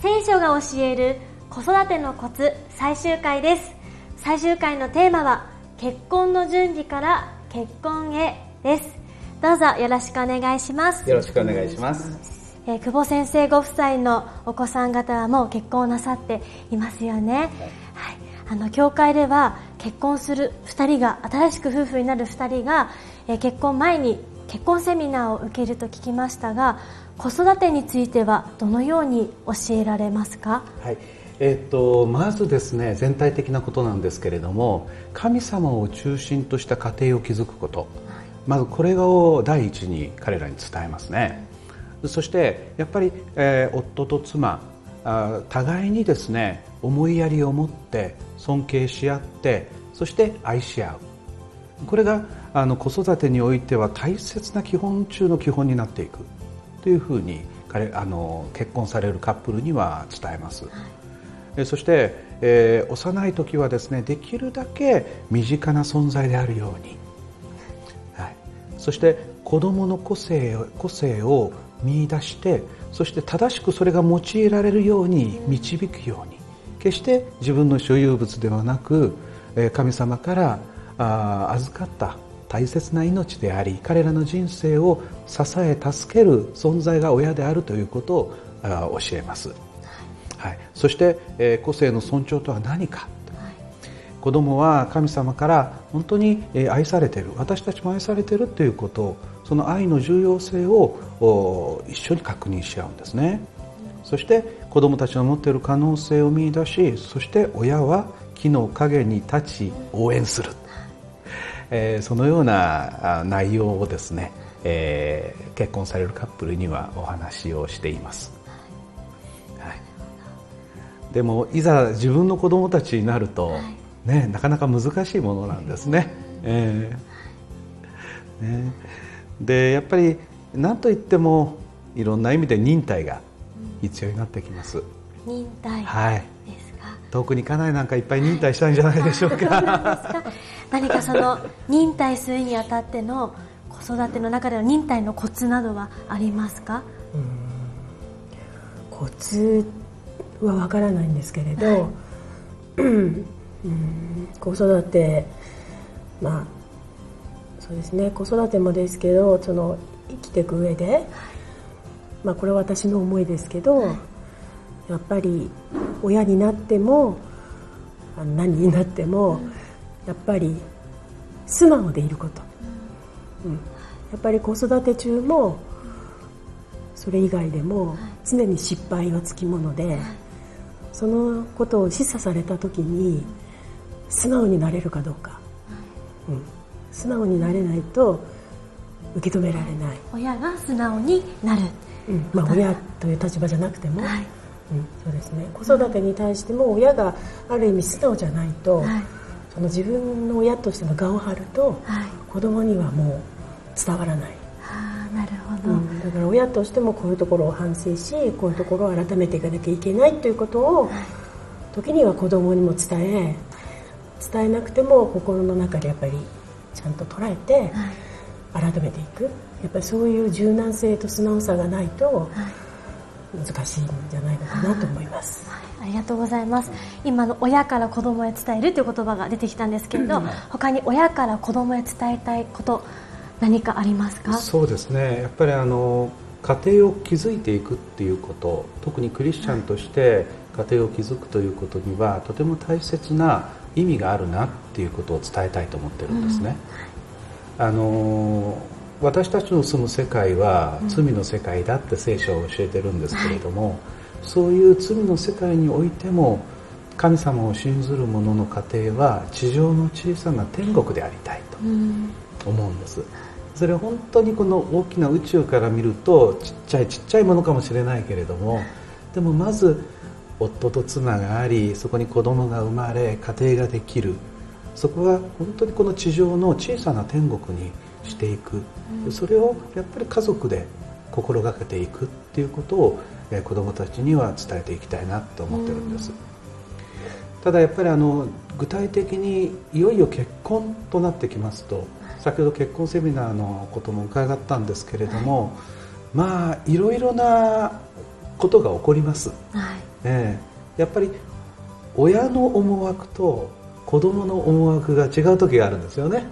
聖書が教える子育てのコツ最終回です。最終回のテーマは結婚の準備から結婚へです。どうぞよろしくお願いします。 よろしくお願いします。 久保先生ご夫妻のお子さん方はもう結婚なさっていますよね。はい、教会では結婚する2人が、新しく夫婦になる2人が、結婚前に結婚セミナーを受けると聞きましたが、子育てについてはどのように教えられますか？ はい、まずですね、全体的なことなんですけれども、神様を中心とした家庭を築くこと、まずこれを第一に彼らに伝えますね。そしてやっぱり、夫と妻互いにですね、思いやりを持って尊敬し合って、そして愛し合う、これが子育てにおいては大切な基本中の基本になっていくというふうに結婚されるカップルには伝えます。そして、幼い時はですね、できるだけ身近な存在であるように、はい、そして子どもの個性を見出して、そして正しくそれが用いられるように導くように、決して自分の所有物ではなく神様から預かった大切な命であり、彼らの人生を支え助ける存在が親であるということを教えます。はい、そして、個性の尊重とは何か、子供は神様から本当に愛されている、私たちも愛されているということを、その愛の重要性を一緒に確認し合うんですね。そして子供たちの持っている可能性を見出し、そして親は木の陰に立ち応援する、そのような内容をですね、結婚されるカップルにはお話をしています。はい、でもいざ自分の子供たちになると、ね、なかなか難しいものなんですね。でやっぱり何といってもいろんな意味で忍耐が必要になってきます。 忍耐、 はい、 ですか。 遠くに家内なんかいっぱい忍耐したんじゃないでしょうか。 何かその忍耐するにあたっての子育ての中での忍耐のコツなどはありますか？ コツはわからないんですけれど、子育て、そうですね、子育てもですけど、その生きていく上で、これは私の思いですけど、やっぱり親になっても何になっても、やっぱり素直でいること、やっぱり子育て中もそれ以外でも常に失敗はつきもので、そのことを示唆された時に素直になれるかどうか、素直になれないと受け止められない。 親が素直になる、 親という立場じゃなくても、そうですね、子育てに対しても親がある意味素直じゃないと、その自分の親としての我を張ると、子供にはもう伝わらない。 なるほど。 だから親としてもこういうところを反省し、こういうところを改めていかなきゃいけないということを、時には子供にも伝えなくても心の中でやっぱりちゃんと捉えて改めていく、やっぱりそういう柔軟性と素直さがないと難しいんじゃないのかなと思います。 ありがとうございます。今の親から子供へ伝えるという言葉が出てきたんですけれど、他に親から子供へ伝えたいこと何かありますか？ そうですね、やっぱり家庭を築いていくっていうこと、特にクリスチャンとして家庭を築くということにはとても大切な意味があるなっていうことを伝えたいと思ってるんですね。私たちの住む世界は罪の世界だって聖書は教えてるんですけれども、そういう罪の世界においても神様を信ずる者の家庭は地上の小さな天国でありたいと思うんです。それは本当にこの大きな宇宙から見るとちっちゃいものかもしれないけれども、でもまず夫と妻があり、そこに子供が生まれ家庭ができる、そこは本当にこの地上の小さな天国にしていく、それをやっぱり家族で心がけていくっていうことを子供たちには伝えていきたいなと思ってるんです。ただやっぱり具体的にいよいよ結婚となってきますと、先ほど結婚セミナーのことも伺ったんですけれども、いろいろなことが起こります。 やっぱり親の思惑と子供の思惑が違う時があるんですよね、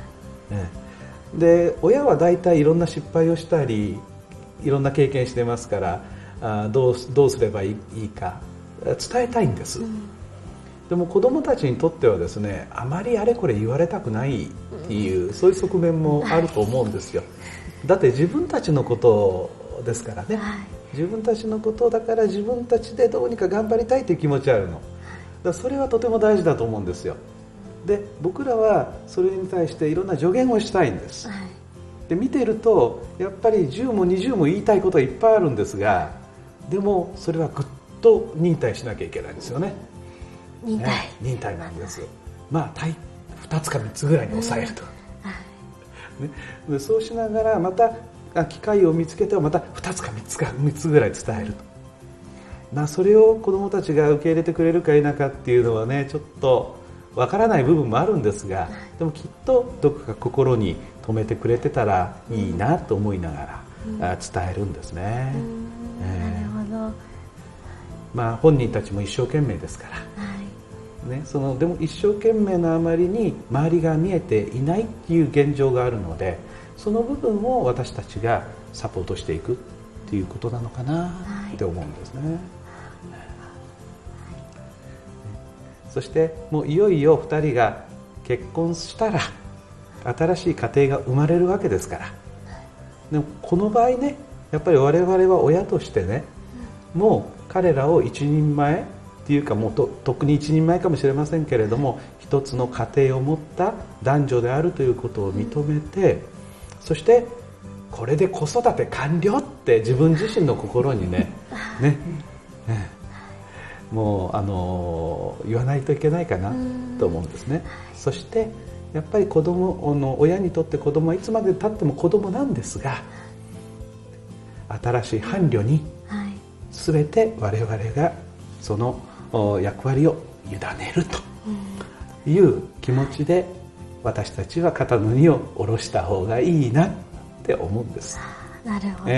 で親はだいたいいろんな失敗をしたりいろんな経験してますからどうすればいいか伝えたいんです、でも子供たちにとってはですね、あまりあれこれ言われたくないっていう、そういう側面もあると思うんですよ。だって自分たちのことですからね、自分たちのことだから自分たちでどうにか頑張りたいという気持ちあるのだからそれはとても大事だと思うんですよ。で僕らはそれに対していろんな助言をしたいんです、で見ているとやっぱり10も20も言いたいことがいっぱいあるんですが、でもそれはぐっと忍耐しなきゃいけないんですよね。忍耐なんです。まあ2つか3つぐらいに抑えると、でそうしながらまた機会を見つけてはまた2つか3つぐらい伝えると、それを子どもたちが受け入れてくれるか否かっていうのはね、ちょっとわからない部分もあるんですが、でもきっとどこか心に留めてくれてたらいいなと思いながら伝えるんですね。 なるほど。 本人たちも一生懸命ですから、でも一生懸命なあまりに周りが見えていないっていう現状があるので、その部分を私たちがサポートしていくっていうことなのかなって思うんですね、そしてもういよいよ2人が結婚したら新しい家庭が生まれるわけですから、でもこの場合ね、やっぱり我々は親としてね、もう彼らを一人前っていうか、もう特に一人前かもしれませんけれども、一つの家庭を持った男女であるということを認めて、そしてこれで子育て完了って自分自身の心にもう言わないといけないかなと思うんですね。そしてやっぱり親にとって子供はいつまで経っても子供なんですが、新しい伴侶に全て我々がその役割を委ねるという気持ちで、私たちは肩の荷を下ろした方がいいなって思うんです。 なるほど、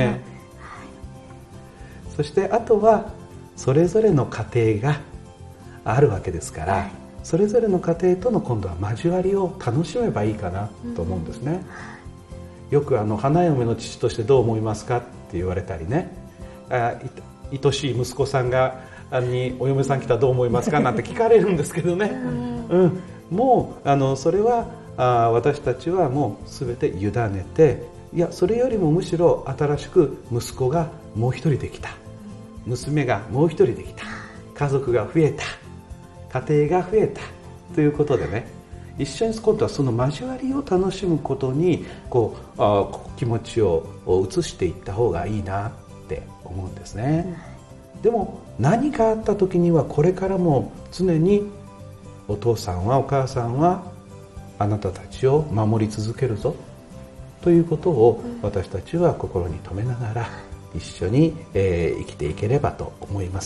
そしてあとはそれぞれの家庭があるわけですから、それぞれの家庭との今度は交わりを楽しめばいいかなと思うんですね、よく花嫁の父としてどう思いますかって言われたりね、愛しい息子さんにお嫁さん来たらどう思いますかなんて聞かれるんですけどね、もうそれは私たちはもう全て委ねて、いやそれよりもむしろ新しく息子がもう一人できた、娘がもう一人できた、家族が増えた、家庭が増えたということでね、一緒に今度はその交わりを楽しむことに気持ちを移していった方がいいなって思うんですね、でも何かあった時にはこれからも常にお父さんはお母さんはあなたたちを守り続けるぞということを私たちは心に留めながら一緒に生きていければと思います、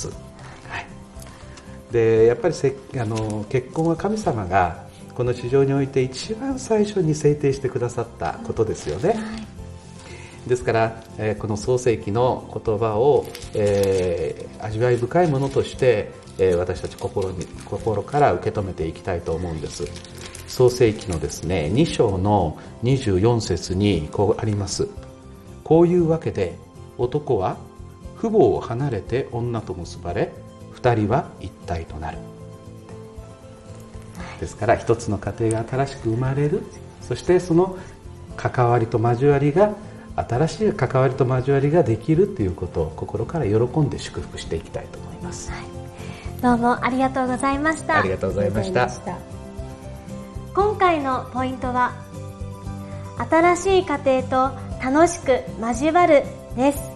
でやっぱり結婚は神様がこの地上において一番最初に制定してくださったことですよね、ですから、この創世記の言葉を、味わい深いものとして、私たち心から受け止めていきたいと思うんです。創世記のですね2章の24節にこうあります。こういうわけで男は父母を離れて女と結ばれ、二人は一体となる。ですから一つの家庭が新しく生まれる、そしてその関わりと交わりが新しい関わりと交わりができるということを心から喜んで祝福していきたいと思います、 どうもありがとうございました。 ありがとうございました。 今回のポイントは新しい家庭と楽しく交わるです。